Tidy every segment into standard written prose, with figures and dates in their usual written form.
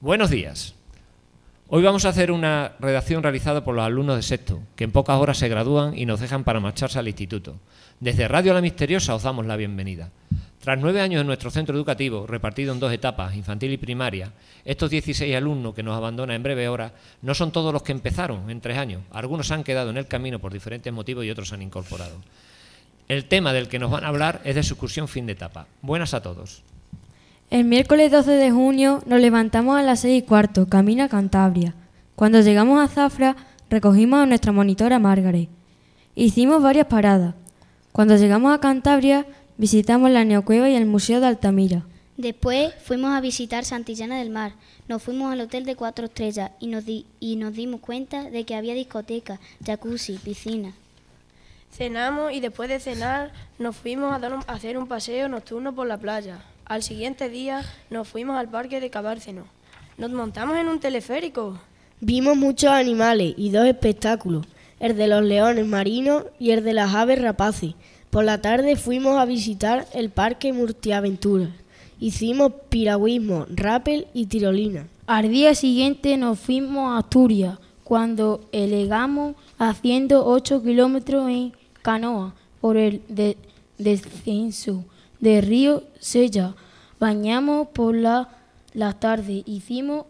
Buenos días. Hoy vamos a hacer una redacción realizada por los alumnos de sexto, que en pocas horas se gradúan y nos dejan para marcharse al instituto. Desde Radio La Misteriosa os damos la bienvenida. Tras 9 años en nuestro centro educativo, repartido en 2 etapas, infantil y primaria, estos 16 alumnos que nos abandonan en breve hora no son todos los que empezaron en 3 años. Algunos han quedado en el camino por diferentes motivos y otros se han incorporado. El tema del que nos van a hablar es de su excursión fin de etapa. Buenas a todos. El miércoles 12 de junio nos levantamos a las 6:15, camino a Cantabria. Cuando llegamos a Zafra, recogimos a nuestra monitora Margaret. Hicimos varias paradas. Cuando llegamos a Cantabria, visitamos la Neocueva y el Museo de Altamira. Después fuimos a visitar Santillana del Mar. Nos fuimos al hotel de 4 estrellas y nos dimos cuenta de que había discoteca, jacuzzi, piscina. Cenamos y después de cenar nos fuimos a hacer un paseo nocturno por la playa. Al siguiente día nos fuimos al parque de Cabárceno. Nos montamos en un teleférico. Vimos muchos animales y 2 espectáculos, el de los leones marinos y el de las aves rapaces. Por la tarde fuimos a visitar el parque Multiaventuras. Hicimos piragüismo, rappel y tirolina. Al día siguiente nos fuimos a Asturias, cuando elegamos haciendo 8 kilómetros en canoa por el descenso de Río Sella. Bañamos por la tarde, hicimos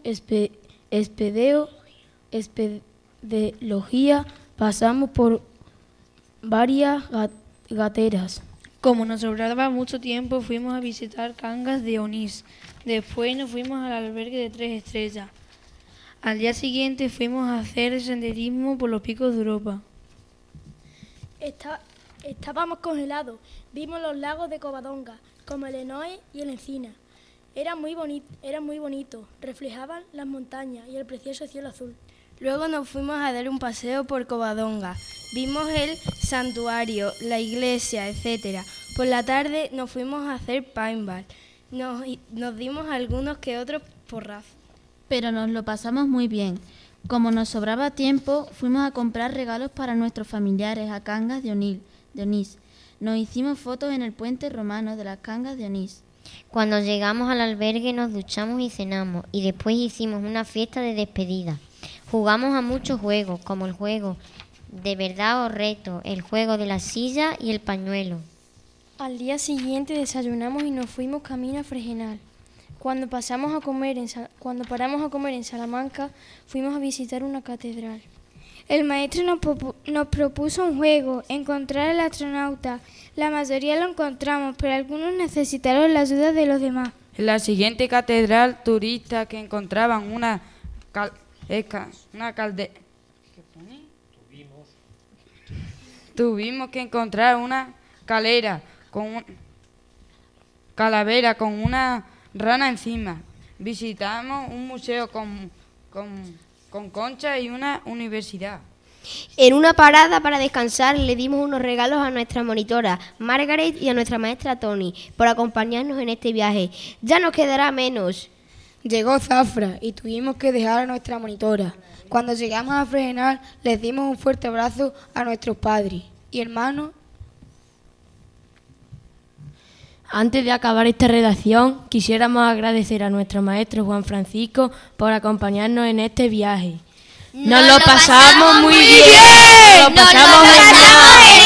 espeleología, pasamos por varias gateras. Como nos sobraba mucho tiempo, fuimos a visitar Cangas de Onís. Después nos fuimos al albergue de 3 estrellas. Al día siguiente fuimos a hacer senderismo por los picos de Europa. Estábamos congelados. Vimos los lagos de Covadonga, como el Enoe y el Encina. Eran muy bonitos, reflejaban las montañas y el precioso cielo azul. Luego nos fuimos a dar un paseo por Covadonga. Vimos el santuario, la iglesia, etc. Por la tarde nos fuimos a hacer paintball. Nos dimos algunos que otros porrazos. Pero nos lo pasamos muy bien. Como nos sobraba tiempo, fuimos a comprar regalos para nuestros familiares a Cangas de Onís. Nos hicimos fotos en el puente romano de las Cangas de Onís. Cuando llegamos al albergue nos duchamos y cenamos y después hicimos una fiesta de despedida. Jugamos a muchos juegos, como el juego de verdad o reto, el juego de la silla y el pañuelo. Al día siguiente desayunamos y nos fuimos camino a Fregenal. Cuando paramos a comer en Salamanca, fuimos a visitar una catedral. El maestro nos propuso un juego, encontrar al astronauta. La mayoría lo encontramos, pero algunos necesitaron la ayuda de los demás. En la siguiente catedral, turistas que encontraban una Tuvimos que encontrar una calavera con una rana encima. Visitamos un museo con conchas y una universidad. En una parada para descansar le dimos unos regalos a nuestra monitora Margaret y a nuestra maestra Tony por acompañarnos en este viaje. Ya nos quedará menos. Llegó Zafra y tuvimos que dejar a nuestra monitora. Cuando llegamos a Fregenal les dimos un fuerte abrazo a nuestros padres y hermanos. Antes de acabar esta redacción, quisiéramos agradecer a nuestro maestro Juan Francisco por acompañarnos en este viaje. ¡Nos lo pasamos muy bien! ¡Nos lo pasamos genial!